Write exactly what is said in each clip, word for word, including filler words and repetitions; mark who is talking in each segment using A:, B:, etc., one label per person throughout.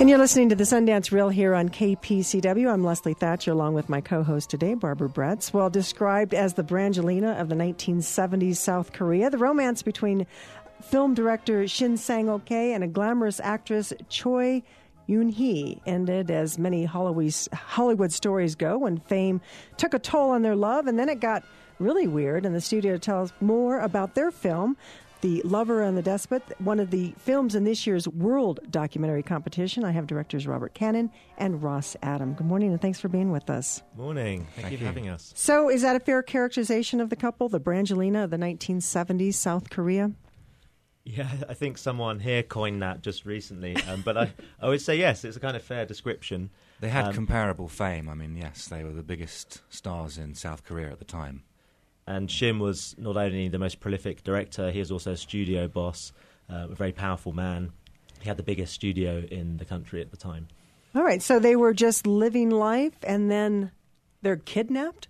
A: And you're listening to the Sundance Reel here on K P C W. I'm Leslie Thatcher, along with my co-host today, Barbara Bretz. Well, described as the Brangelina of the nineteen seventies South Korea, the romance between film director Shin Sang-ok and a glamorous actress Choi Yoon-hee ended as many Hollywood stories go when fame took a toll on their love, and then it got really weird. And the studio tells more about their film, The Lover and the Despot, one of the films in this year's World Documentary Competition. I have directors Robert Cannon and Ross Adam. Good morning, and thanks for being with us.
B: Morning. Thank, Thank you for having us.
A: So is that a fair characterization of the couple, the Brangelina of the nineteen seventies South Korea?
B: Yeah, I think someone here coined that just recently, um, but I, I would say yes, it's a kind of fair description.
C: They had
B: um,
C: comparable fame. I mean, yes, they were the biggest stars in South Korea at the time.
B: And Shin was not only the most prolific director, he was also a studio boss, uh, a very powerful man. He had the biggest studio in the country at the time.
A: All right, so they were just living life, and then they're kidnapped?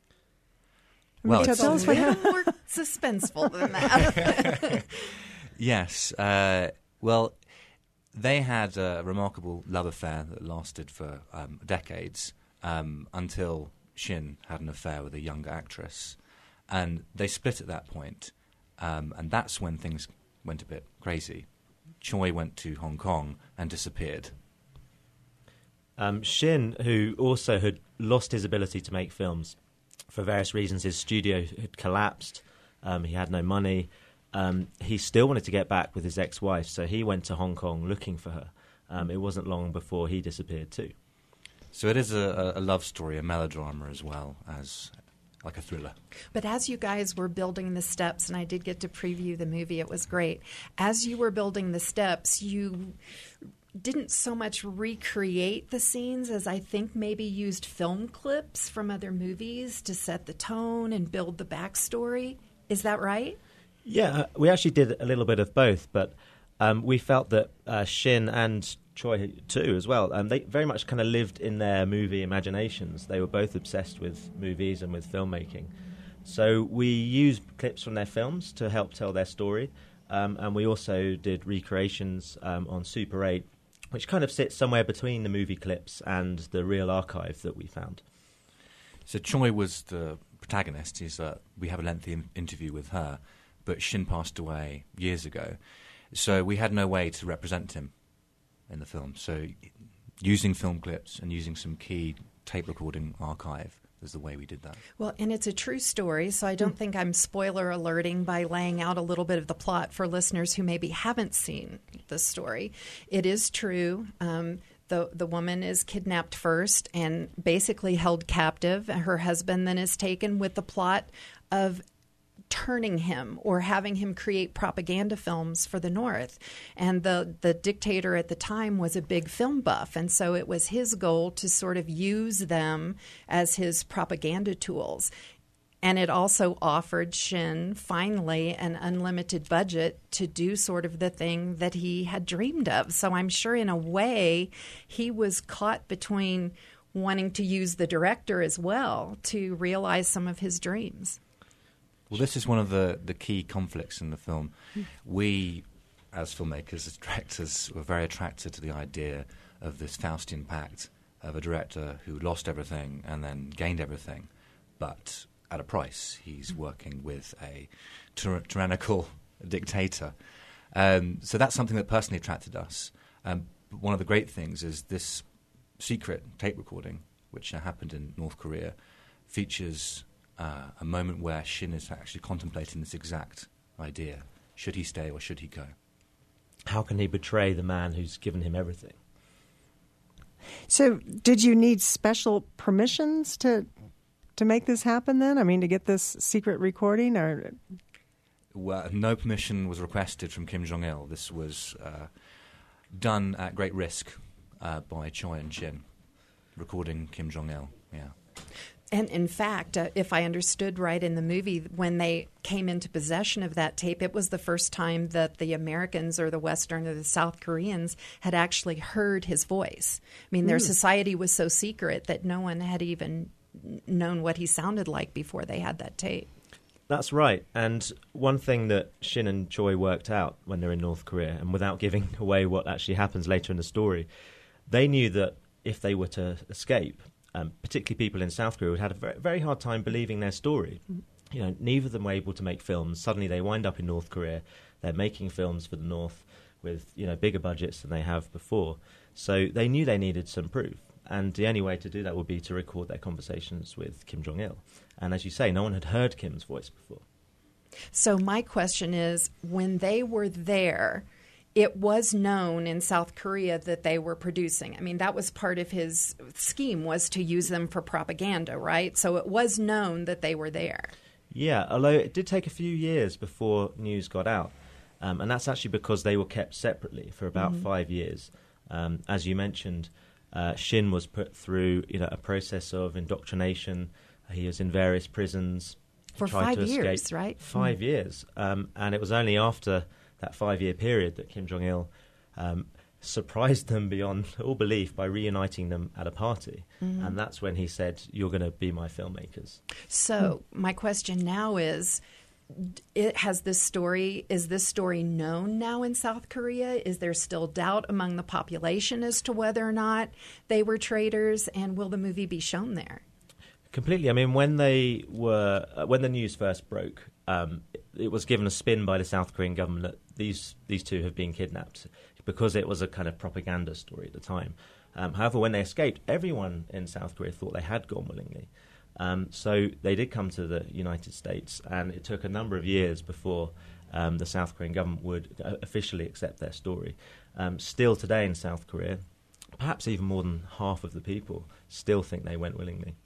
C: Well,
D: it's a little more suspenseful than that.
C: Yes. Uh, well, they had a remarkable love affair that lasted for um, decades um, until Shin had an affair with a younger actress. And they split at that point, um, and that's when things went a bit crazy. Choi went to Hong Kong and disappeared.
B: Um, Shin, who also had lost his ability to make films for various reasons, his studio had collapsed, um, he had no money. Um, he still wanted to get back with his ex-wife, so he went to Hong Kong looking for her. Um, it wasn't long before he disappeared too.
C: So it is a, a love story, a melodrama as well as like a thriller.
D: But as you guys were building the steps, and I did get to preview the movie, it was great. As you were building the steps, you didn't so much recreate the scenes as I think maybe used film clips from other movies to set the tone and build the backstory. Is that right?
B: Yeah, we actually did a little bit of both, but um, we felt that uh, Shin and Choi too as well, um, they very much kind of lived in their movie imaginations. They were both obsessed with movies and with filmmaking. So we used clips from their films to help tell their story, um, and we also did recreations um, on Super eight, which kind of sits somewhere between the movie clips and the real archive that we found.
C: So Choi was the protagonist. He's, uh, we have a lengthy in- interview with her, but Shin passed away years ago. So we had no way to represent him in the film. So using film clips and using some key tape recording archive is the way we did that.
D: Well, and it's a true story, so I don't think I'm spoiler alerting by laying out a little bit of the plot for listeners who maybe haven't seen the story. It is true. Um, the the woman is kidnapped first and basically held captive. Her husband then is taken with the plot of turning him or having him create propaganda films for the North. And the, the dictator at the time was a big film buff, and so it was his goal to sort of use them as his propaganda tools. And it also offered Shin, finally, an unlimited budget to do sort of the thing that he had dreamed of. So I'm sure in a way he was caught between wanting to use the director as well to realize some of his dreams.
C: Well, this is one of the, the key conflicts in the film. We, as filmmakers, as directors, were very attracted to the idea of this Faustian pact of a director who lost everything and then gained everything, but at a price. He's working with a tyr- tyrannical dictator. Um, so that's something that personally attracted us. Um, one of the great things is this secret tape recording, which uh, happened in North Korea, features Uh, a moment where Shin is actually contemplating this exact idea. Should he stay or should he go?
B: How can he betray the man who's given him everything?
A: So did you need special permissions to to make this happen then? I mean, to get this secret recording? Or
C: Well, no permission was requested from Kim Jong-il. This was uh, done at great risk uh, by Choi and Shin, recording Kim Jong-il, yeah.
D: And in fact, uh, if I understood right in the movie, when they came into possession of that tape, it was the first time that the Americans or the Western or the South Koreans had actually heard his voice. I mean, their mm. society was so secret that no one had even known what he sounded like before they had that tape.
B: That's right. And one thing that Shin and Choi worked out when they're in North Korea, and without giving away what actually happens later in the story, they knew that if they were to escape, um, particularly people in South Korea, would have a very, very hard time believing their story. You know, neither of them were able to make films. Suddenly they wind up in North Korea. They're making films for the North with, you know, bigger budgets than they have before. So they knew they needed some proof. And the only way to do that would be to record their conversations with Kim Jong-il. And as you say, no one had heard Kim's voice before.
D: So my question is, when they were there, it was known in South Korea that they were producing. I mean, that was part of his scheme, was to use them for propaganda, right? So it was known that they were there.
B: Yeah, although it did take a few years before news got out. Um, and that's actually because they were kept separately for about mm-hmm. five years. Um, as you mentioned, uh, Shin was put through, you know, a process of indoctrination. He was in various prisons.
D: For five years, right?
B: Five
D: mm.
B: years. Um, and it was only after that five-year period that Kim Jong-il um, surprised them beyond all belief by reuniting them at a party. Mm-hmm. And that's when he said, "You're going to be my filmmakers."
D: So mm. my question now is, it has this story, is this story known now in South Korea? Is there still doubt among the population as to whether or not they were traitors? And will the movie be shown there?
B: Completely. I mean, when they were uh, when the news first broke, um, it, it was given a spin by the South Korean government that these these two have been kidnapped, because it was a kind of propaganda story at the time. Um, however, when they escaped, everyone in South Korea thought they had gone willingly. Um, so they did come to the United States, and it took a number of years before um, the South Korean government would uh, officially accept their story. Um, still today in South Korea, perhaps even more than half of the people still think they went willingly.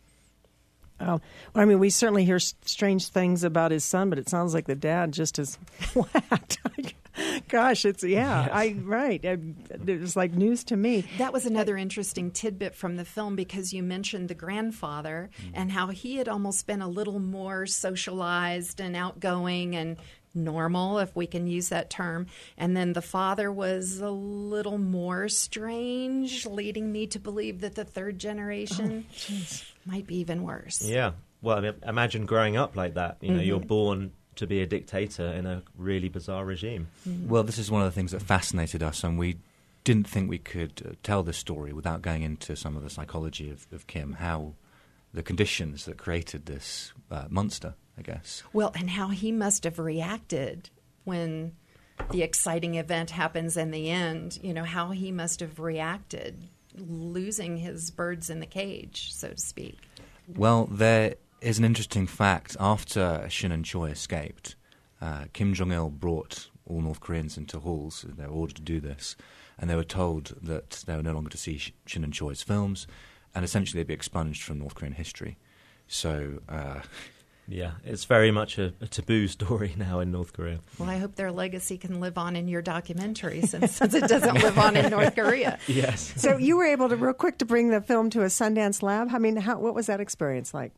A: Oh, well, I mean, we certainly hear s- strange things about his son, but it sounds like the dad just is whacked. Gosh, it's, yeah, yes. I right. I, it was like news to me.
D: That was another interesting tidbit from the film, because you mentioned the grandfather mm. and how he had almost been a little more socialized and outgoing and normal, if we can use that term. And then the father was a little more strange, leading me to believe that the third generation oh, might be even worse.
B: Yeah. Well, I mean, imagine growing up like that. You know, mm-hmm. you're born to be a dictator in a really bizarre regime.
C: Mm-hmm. Well, this is one of the things that fascinated us, and we didn't think we could uh, tell this story without going into some of the psychology of, of Kim, how the conditions that created this uh, monster, I guess.
D: Well, and how he must have reacted when the exciting event happens in the end, you know, how he must have reacted, losing his birds in the cage, so to speak.
C: Well, there is an interesting fact. After Shin and Choi escaped, uh, Kim Jong-il brought all North Koreans into halls. They were ordered to do this, and they were told that they were no longer to see Shin and Choi's films, and essentially they'd be expunged from North Korean history. So, uh,
B: yeah, it's very much a, a taboo story now in North Korea.
D: Well, I hope their legacy can live on in your documentary, since, since it doesn't live on in North Korea.
B: Yes.
A: So you were able to, real quick, to bring the film to a Sundance Lab. I mean, how, what was that experience like?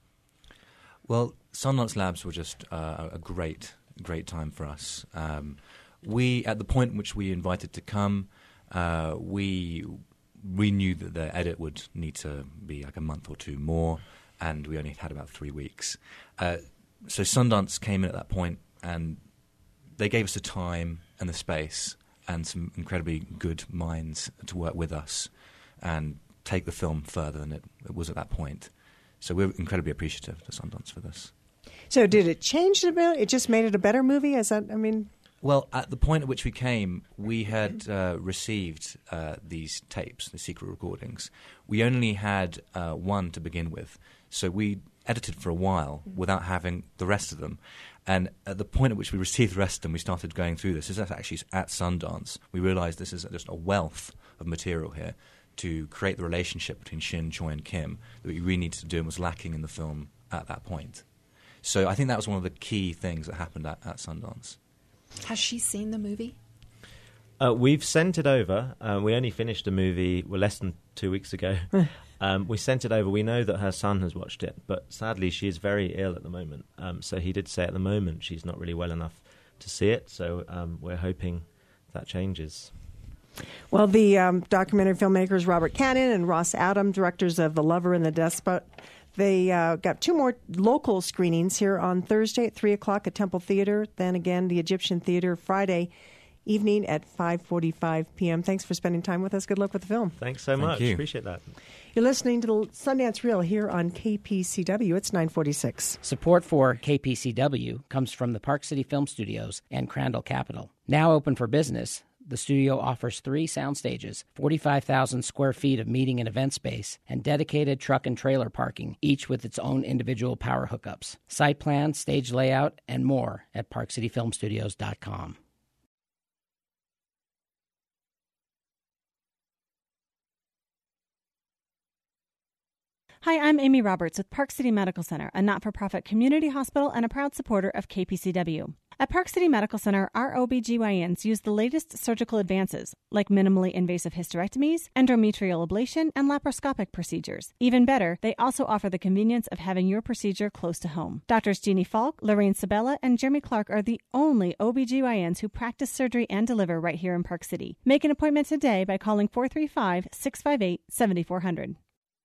C: Well, Sundance Labs were just uh, a great, great time for us. Um, we, at the point in which we invited to come, uh, we we knew that the edit would need to be like a month or two more, and we only had about three weeks. Uh, so Sundance came in at that point, and they gave us the time and the space and some incredibly good minds to work with us and take the film further than it, it was at that point. So we're incredibly appreciative to Sundance for this.
A: So did it change it a bit? It just made it a better movie? Is that, I mean...
C: Well, at the point at which we came, we had uh, received uh, these tapes, the secret recordings. We only had uh, one to begin with, so we edited for a while without having the rest of them. And at the point at which we received the rest of them, we started going through this. This is actually at Sundance. We realized this is just a wealth of material here to create the relationship between Shin, Choi, and Kim that we really needed to do and was lacking in the film at that point. So I think that was one of the key things that happened at, at Sundance.
D: Has she seen the movie?
B: Uh, we've sent it over. Uh, we only finished a movie well, less than two weeks ago. um, we sent it over. We know that her son has watched it, but sadly she is very ill at the moment. Um, so he did say at the moment she's not really well enough to see it. So um, we're hoping that changes.
A: Well, the um, documentary filmmakers Robert Cannon and Ross Adam, directors of The Lover and the Despot, they uh, got two more local screenings here on Thursday at three o'clock at Temple Theater. Then again, the Egyptian Theater Friday evening at five forty-five p.m. Thanks for spending time with us. Good luck with the film.
B: Thanks so
C: Thank
B: much.
C: you.
B: Appreciate that.
A: You're listening to the Sundance Reel here on K P C W. It's nine forty-six.
E: Support for K P C W comes from the Park City Film Studios and Crandall Capital. Now open for business, the studio offers three sound stages, forty-five thousand square feet of meeting and event space, and dedicated truck and trailer parking, each with its own individual power hookups. Site plan, stage layout, and more at park city film studios dot com.
F: Hi, I'm Amy Roberts with Park City Medical Center, a not-for-profit community hospital and a proud supporter of K P C W. At Park City Medical Center, our O B G Y Ns use the latest surgical advances, like minimally invasive hysterectomies, endometrial ablation, and laparoscopic procedures. Even better, they also offer the convenience of having your procedure close to home. Doctors Jeannie Falk, Lorraine Sabella, and Jeremy Clark are the only O B G Y Ns who practice surgery and deliver right here in Park City. Make an appointment today by calling four three five, six five eight, seven four zero zero.